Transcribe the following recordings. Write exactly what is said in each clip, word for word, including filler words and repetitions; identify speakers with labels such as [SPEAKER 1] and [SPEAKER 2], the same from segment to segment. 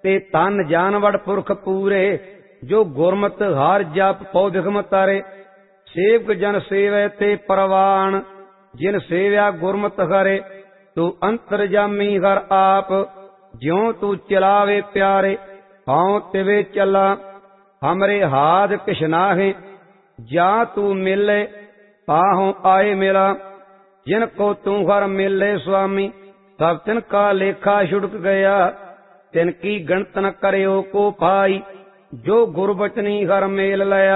[SPEAKER 1] ते तन जानवड़ पुरख पूरे, जो गुरमत हार जप पौ बिखम तारे। सेवक जन सेवै ते परवान, जिन सेव्या गुरमत हरे। तू अंतरजामी हर आप, ज्यों तू चलावे प्यारे। पाँव तिवे चला हमरे हाथ किश नाहे, जा तू मिले पाहों आए मिला। जिनको तू हर मिले स्वामी, सब तिनका लेखा छुड़क गया। तिनकी गणत न करियो को पाई, जो गुरबचनी हर मेल लया।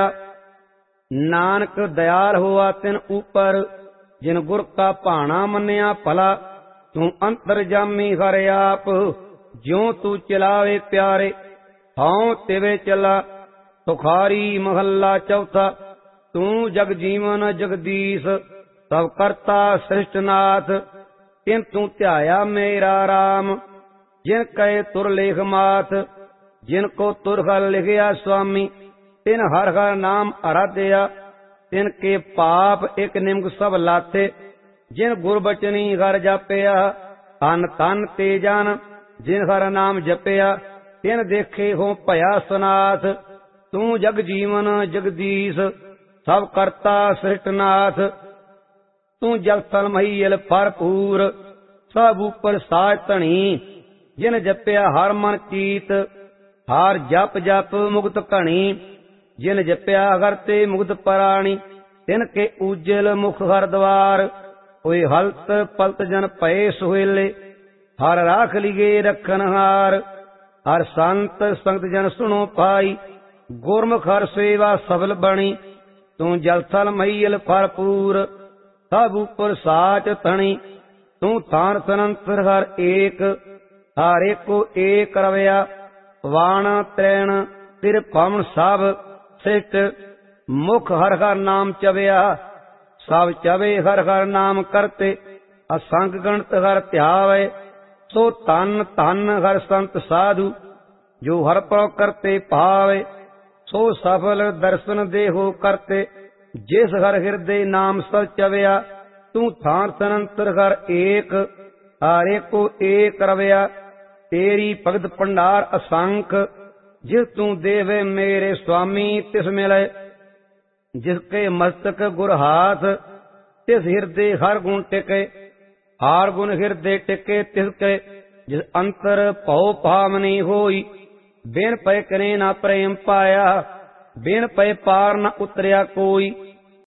[SPEAKER 1] नानक दयाल हुआ तिन ऊपर, जिन गुर का भाना मन्या भला। तू अंतरजामी हर आप, ज्यों तू चलावे प्यारे। हाँ तिवे चला सुखारी महला चौथा। तू जग जीवन जगदीश, सब करता सृष्टनाथ। तिन तू ध्याया मेरा राम, जिन कहे तुर लेख माथ। जिनको तुर हर लिखिया स्वामी, तिन हर हर नाम आराध्या। तिन के पाप एक निमक सब लाथे, जिन गुरबचनी हर जपया। तन तन ते जन जिन हर नाम जपया, तिन देखे हो भया सनाथ। तू जग जीवन जगदीश, सब करता सृष्टनाथ। तू जल थल महीयल भरपूर, सब ऊपर साज धनी। जिन जपया हर मन चीत, हार जप जप मुक्त घणी। जिन जपया हर ते मुक्त पराणी, तिनके उज्जल मुख हर द्वार। होए हलत पलत जन पए सुहेले, हर राख लिगे रखन हार। हर संत संगत जन सुनो पाई, गुरमुख हर सेवा सफल बणी। तू जल थल महीयल भरपूर, सब ऊपर साच धनी। तू थान सनंतर हर एक, हर एको एक रवया। वाण त्रैण तिर पवन सब श्रेष्ठ, मुख हर हर नाम चवया। सब चवे हर हर नाम करते, असंग गणत हर ध्यावे। सो तन तन हर संत साधु, जो हर पौ करते पावे। सो सफल दर्शन देहो करते, जिस हर हृदय नाम सर चवया। तू थान सनंतर हर एक, हर एको एक रवया। तेरी भगत भंडार असंख, जिस तू देवे मेरे स्वामी तिस मिले। जिसके मस्तक गुर हाथ, तिस हृदय हर गुण टिके। हार गुण हृदय टिके तिसके, जिस अंतर भौ भावनी होई। बिन पै कने ना प्रेम पाया, बिन पै पार न उतरिया कोई।